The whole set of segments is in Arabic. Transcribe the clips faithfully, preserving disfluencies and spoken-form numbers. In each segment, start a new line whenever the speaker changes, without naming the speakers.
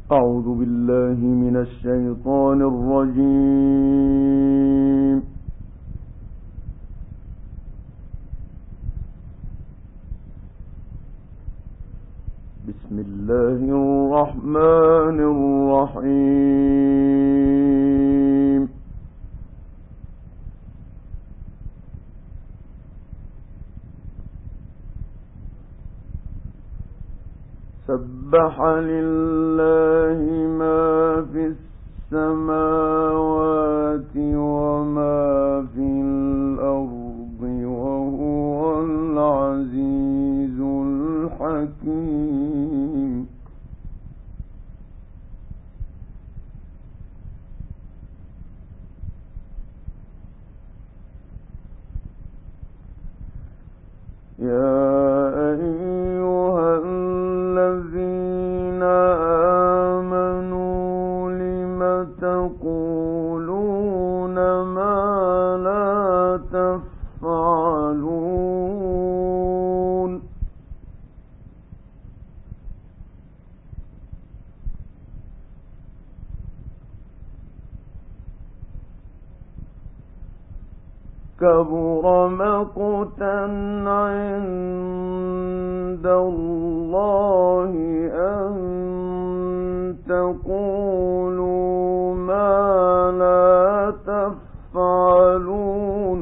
أعوذ بالله من الشيطان الرجيم. بسم الله الرحمن الرحيم. سبح لله ما في السماوات وما في الأرض وهو العزيز الحكيم. يا أيها الذين آمنوا لم تقولون ما لا تفعلون. كبر مقتا عند الله أن تقولوا ما لا تفعلون.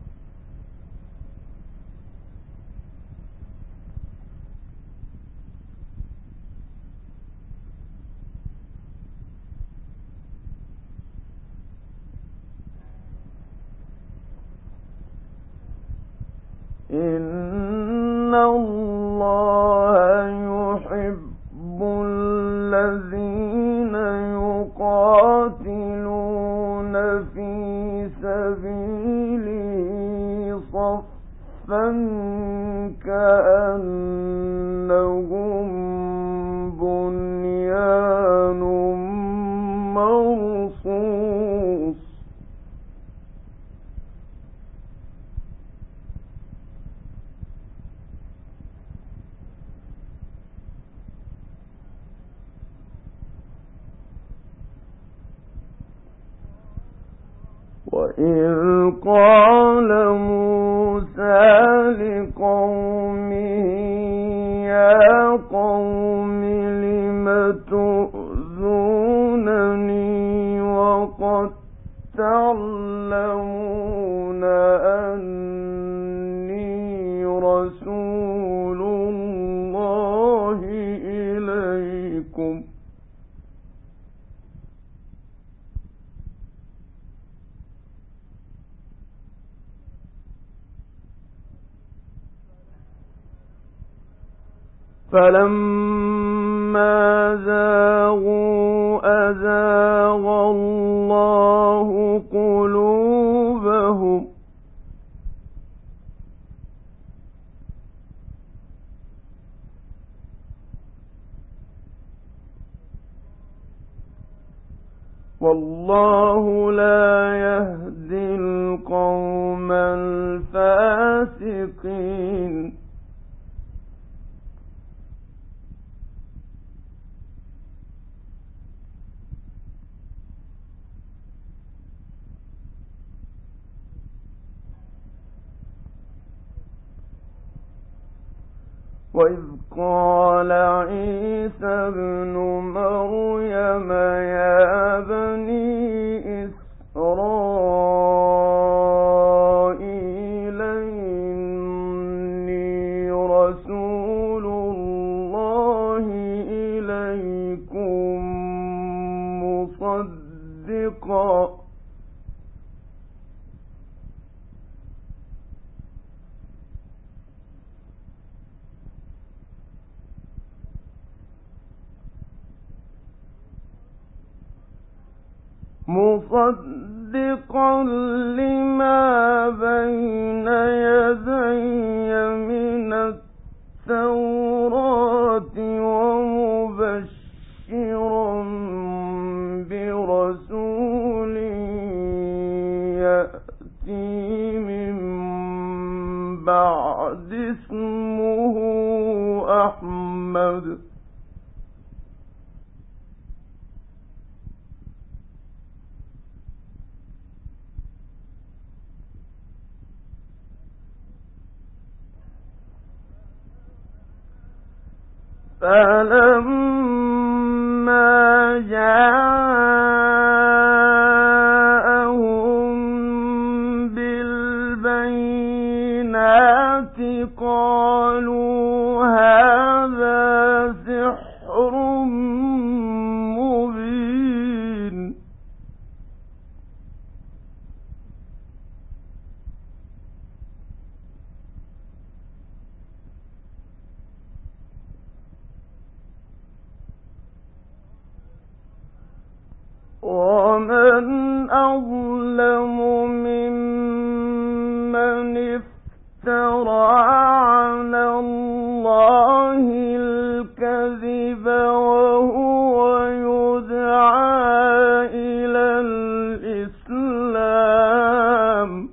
إن الله يحب الذين يقاتلون في سبيله صفا كأنهم بنيان مرصوص. وإذ قال موسى لقومه يا قوم لم تؤذونني وقد تعلمون أني رسول الله إليكم. فلما زاغوا أزاغ الله قلوبهم والله لا يهدي القوم الفاسقين. وإذ قال عيسى ابن مريم يا بني إسرائيل إني رسول الله إليكم مصدقا مصدقا لما بين يدي من التوراة ومبشرا برسول يأتي من بعد اسمه أحمد فلما جاءهم بالبينات قالوا هذا سحر مبين. ومن أظلم ممن افترى على الله الكذب وهو يدعى إلى الإسلام.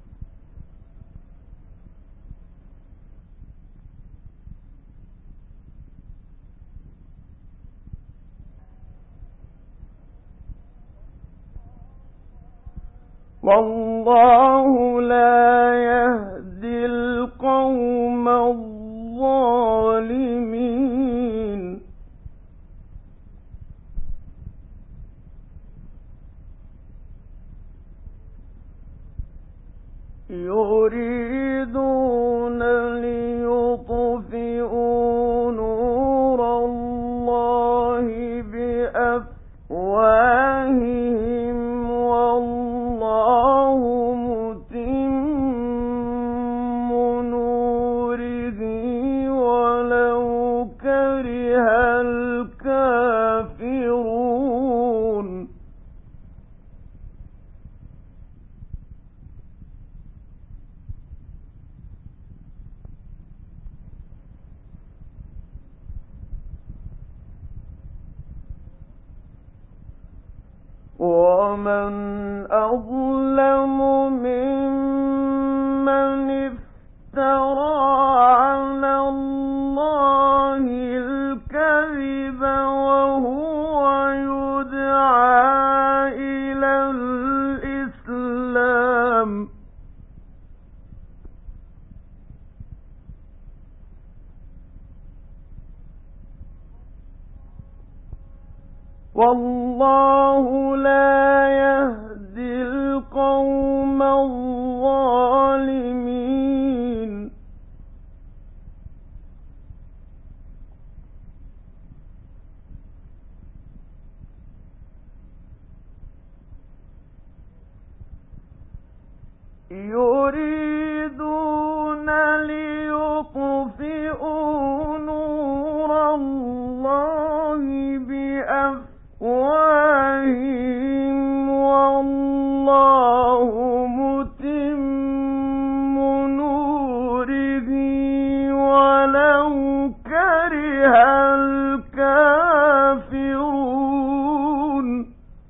والله لا يهدي القوم الظالمين. يريدون ليطفئوا نور الله بأفواههم والله متم نوره ولو كره الكافرون. ومن أظلم ممن افترى على الله الكذب وهو يدعى إلى الإسلام. والله لا يهدي القوم الظالمين. يريدون ليطفئوا نور الله بأفواههم والله متم نوره ولو كره الكافرون.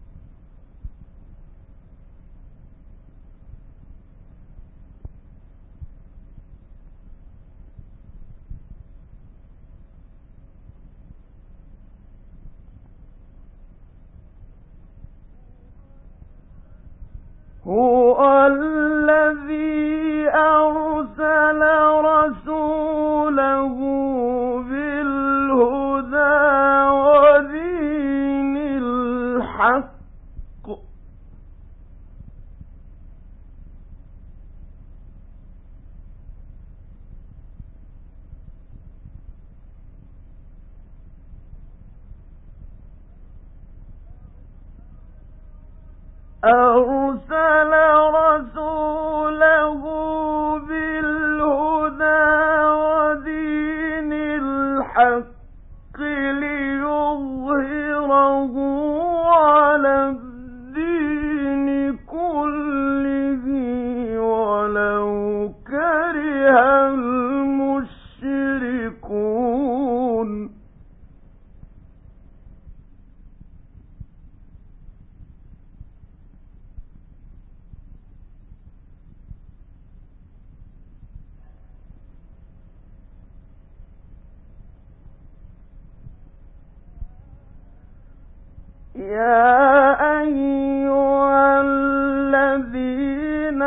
هو الذي أرسل رسوله بالهدى ودين الحق أرسل رسوله بالهدى ودين الحق ليظهره على الدين كله ولو كره المشركون. يا أيها الذين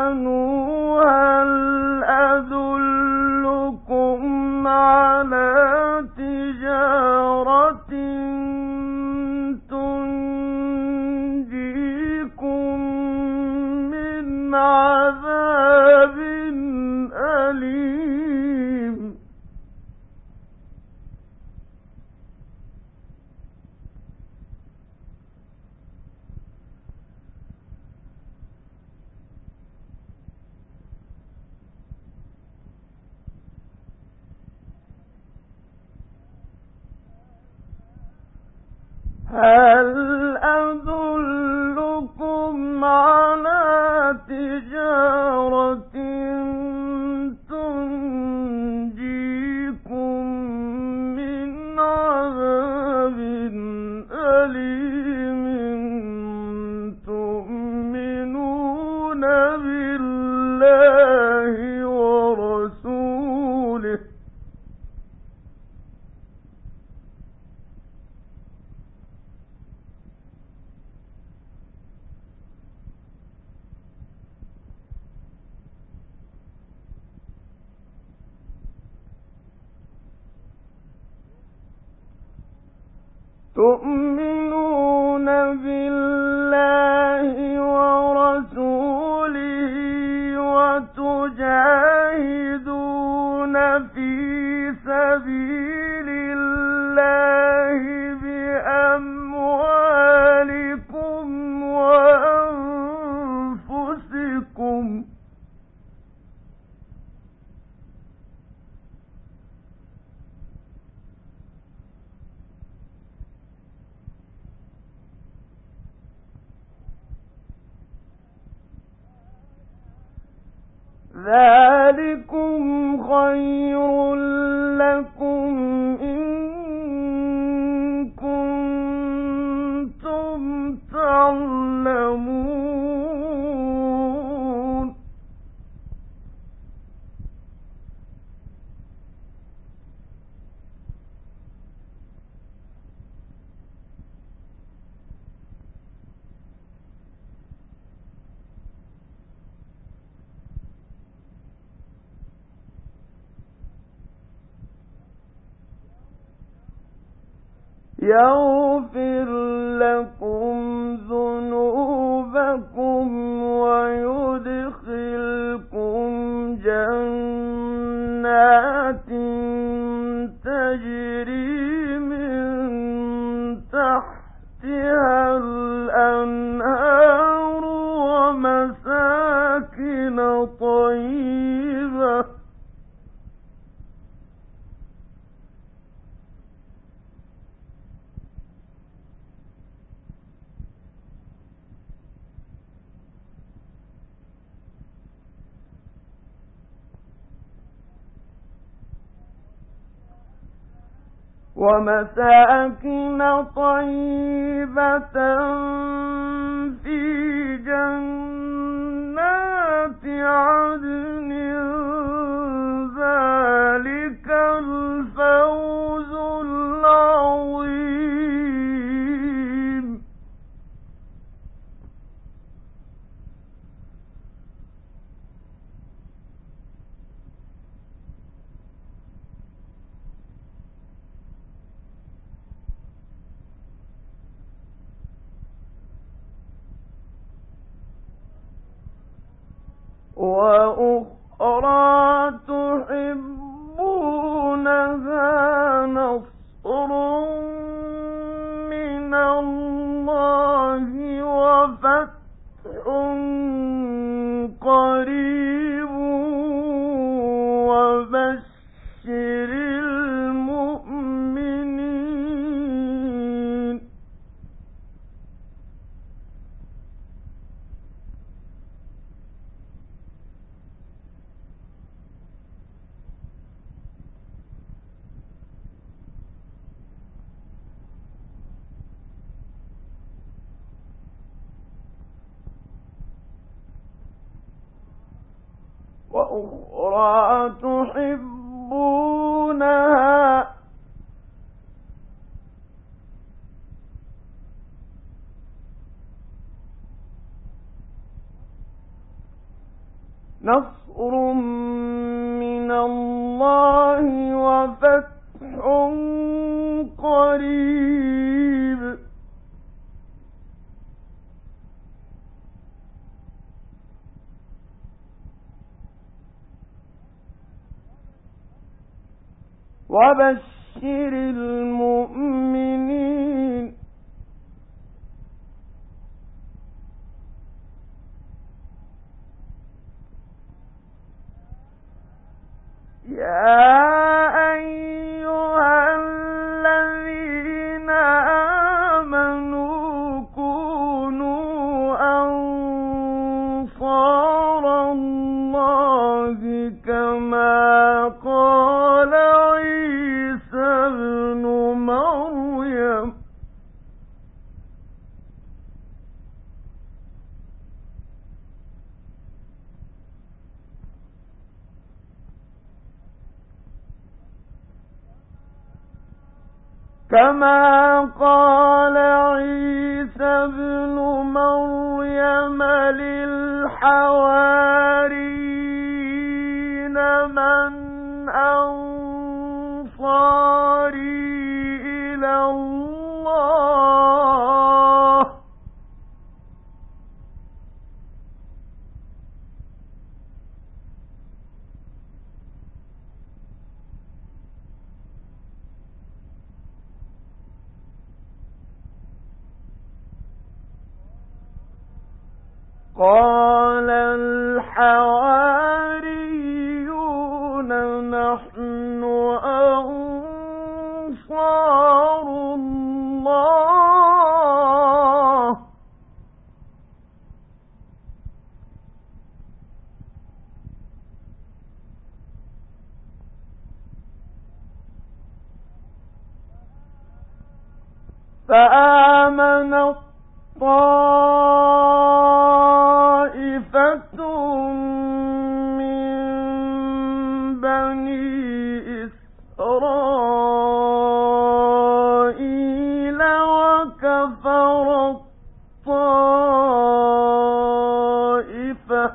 آمنوا هل أدلكم على هل أدلكم على تجارة تنجيكم من عذاب أليم تؤمنون بالله ورسوله تؤمنون بالله ورسوله وتجاهدون في سبيل الله بأموالكم وأنفسكم ذلكم خير لكم إن كنتم تعلمون يغفر لكم ذنوبكم ويدخلكم جنات تجري من تحتها الأنهار ومساكن طيبة ومساكن طيبة في جنات عدن ذلك الفوز العظيم وأخرى تحبونها نصر من الله وفتح قريب وبشر المؤمنين وأخرى تحبونها نصر من الله وفتح قريب وبشر المؤمنين يا أيها الذين كما قال عيسى ابن مريم للحواريين من أنصاري إلى الله قال الحواريون نحن أنصار الله فآمن طائفة من بني إسرائيل وكفر الطائفة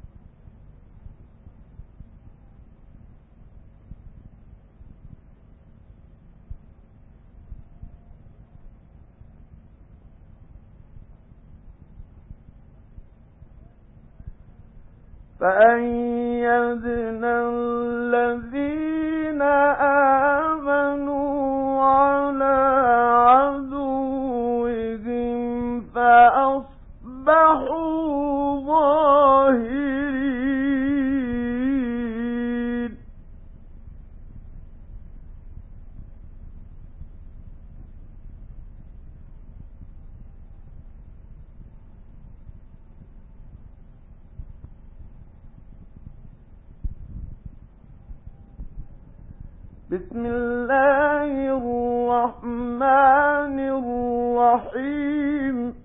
فأيدنا الذين آمنوا على عدوهم فأصبحوا ظاهرين بسم الله الرحمن الرحيم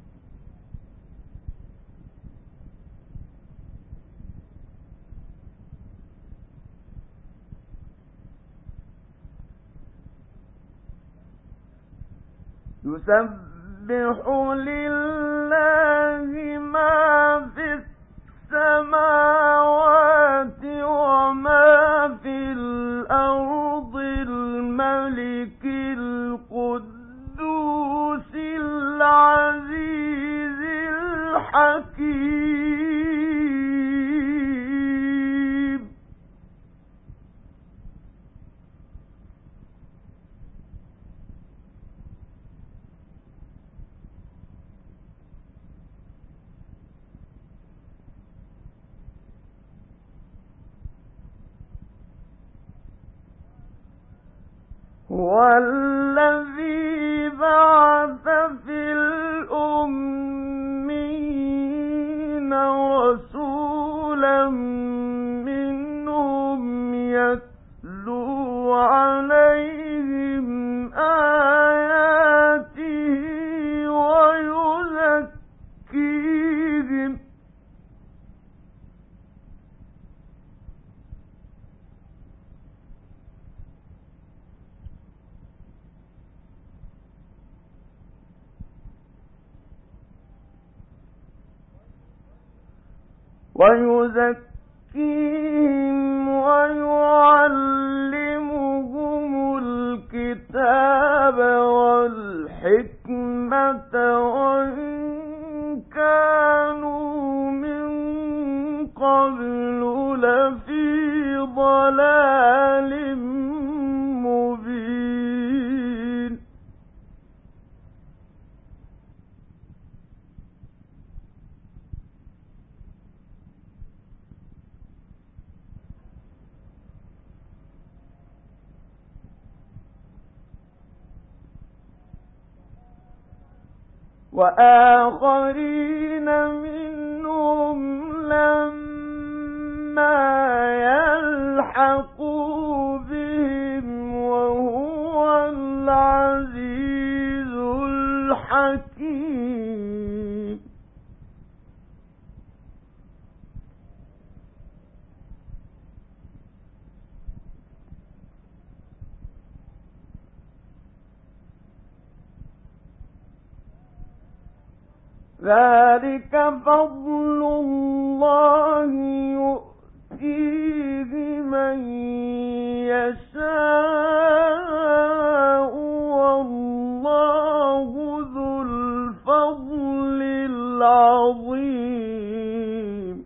يسبح لله ما في السماوات وما في الأرض الملك القدوس العزيز الحكيم هو الذي بعث في الأمين رسولا منهم يتلو عليهم آياته ويزكيهم ويزكيهم ويعلمهم الكتاب والحكمة وإن كانوا من قبل لفي ضلال مبين وآخرين منهم لما يلحقوا بهم وهو العزيز الحكيم ذلك فضل الله يؤتيه من يشاء والله ذو الفضل العظيم.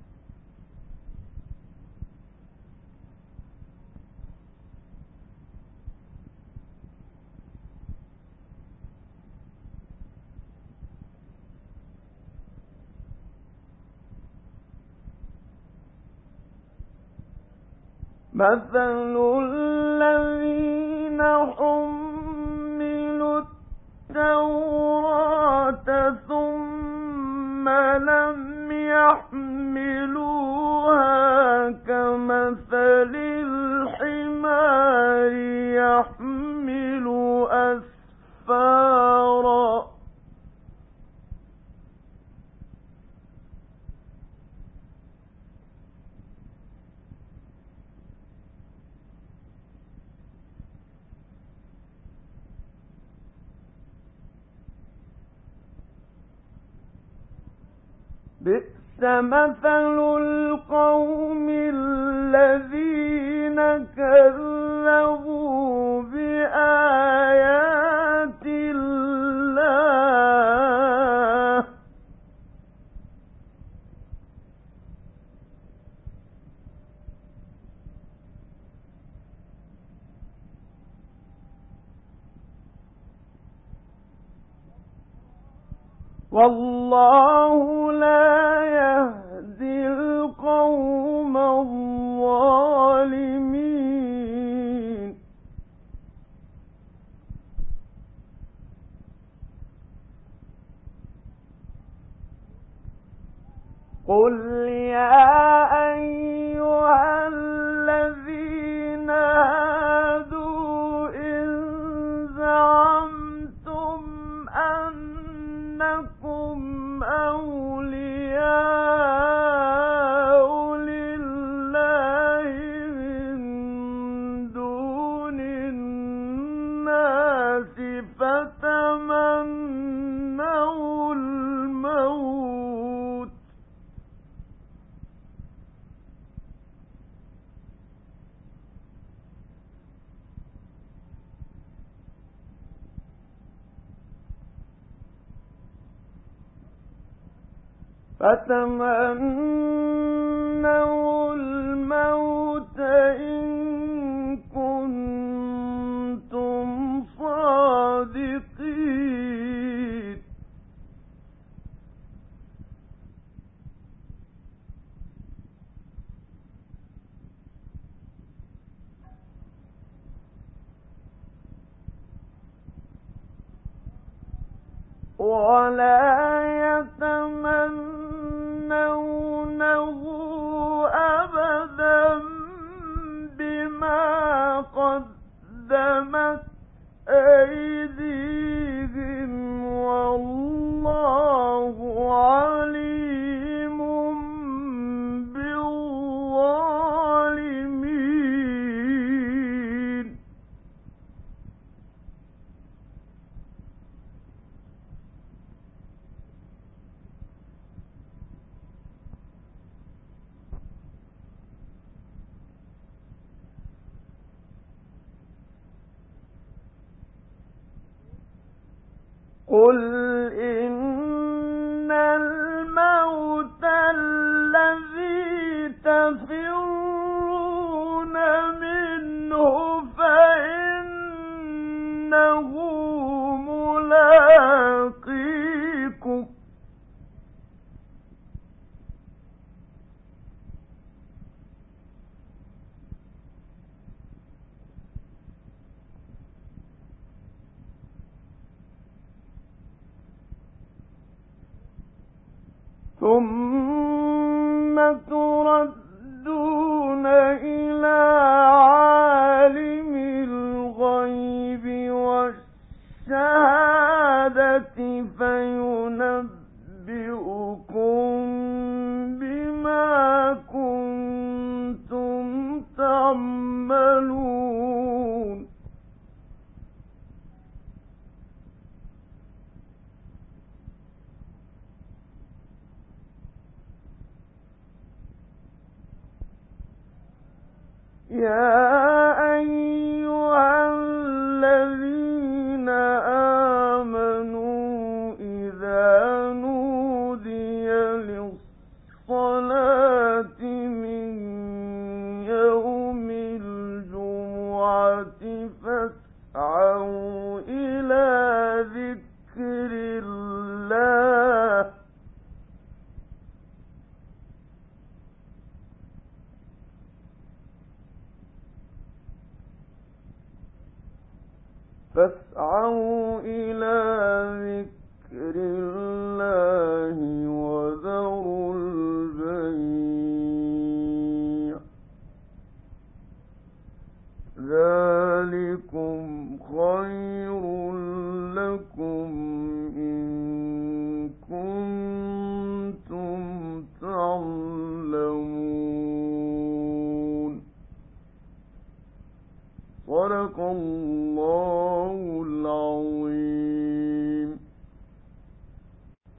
مثل الذين حملوا التوراة ثم لم يحملوها كمثل الحمار يحمل أسفارا بئس مثل القوم الذين كذبوا بآيات الله والله لا يهدي القوم الظالمين. قل يا أيها الذين هادوا إن زعمتم أنكم أولياء لله من دون الناس فتمنوا الموت فتمنوا الموت إن كنتم صادقين. ولا يتمنونه أبدا بما قدمت أيديهم والله عليم بالظالمين. قل إن الموت الذي تفرون منه فإنه ملاقيكم ثم تردون إلى عالم الغيب والشهادة فينبئكم بما كنتم تعملون. فاسعوا إلى ذكر الله وذروا البيع ذلكم خير لكم إن كنتم تعلمون. صدق الله